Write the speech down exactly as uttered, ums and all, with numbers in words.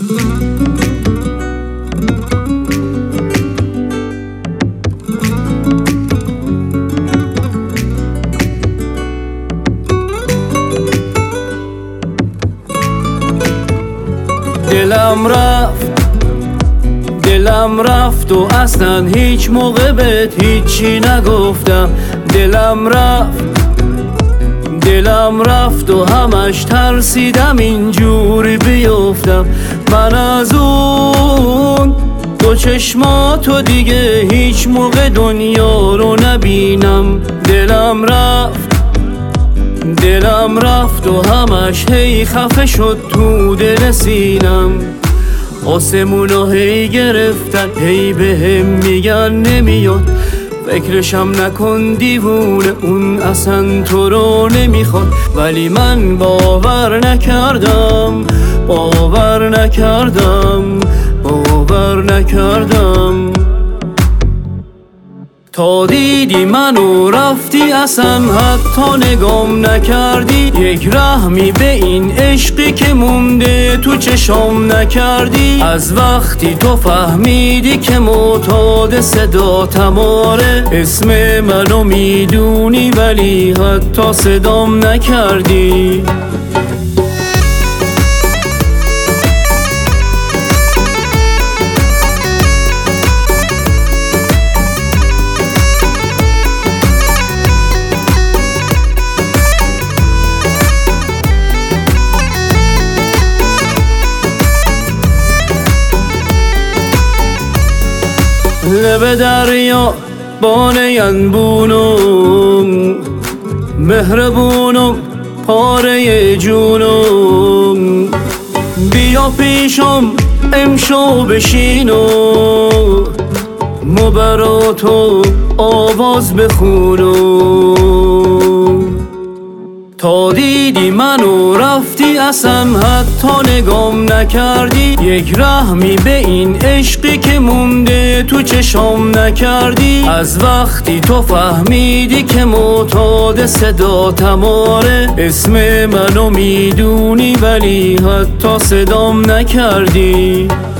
دلم رفت دلم رفت و اصلا هیچ موقع بهت هیچی نگفتم. دلم رفت دلم رفت و همش ترسیدم اینجوری بیفتم. من از اون دو چشماتو دیگه هیچ موقع دنیا رو نبینم. دلم رفت دلم رفت و همش هی خفه شد تو دل سینم. آسمونو هی گرفتن هی به هم میگن نمیاد. فکرشم نکن دیوونه، اون اصلا تو رو نمیخواد. ولی من باور نکردم باور نکردم باور نکردم تا دیدی منو رفتی، اصلا حتی نگام نکردی. یک رحمی به این عشقی که مونده تو چشام نکردی. از وقتی تو فهمیدی که معتاد صدا تماره، اسم منو میدونی ولی حتی صدام نکردی. لب دریا بانه انبونم، مهربونم پاره جونم. بیا پیشم امشو بشینو، مبراتو آواز بخونم. تا دیدی منو رفتی، اصلا حتی نگام نکردی. یک رحمی به این عشقی که مونده تو چشام نکردی. از وقتی تو فهمیدی که معتاد صدا تماره، اسم منو میدونی ولی حتی صدام نکردی.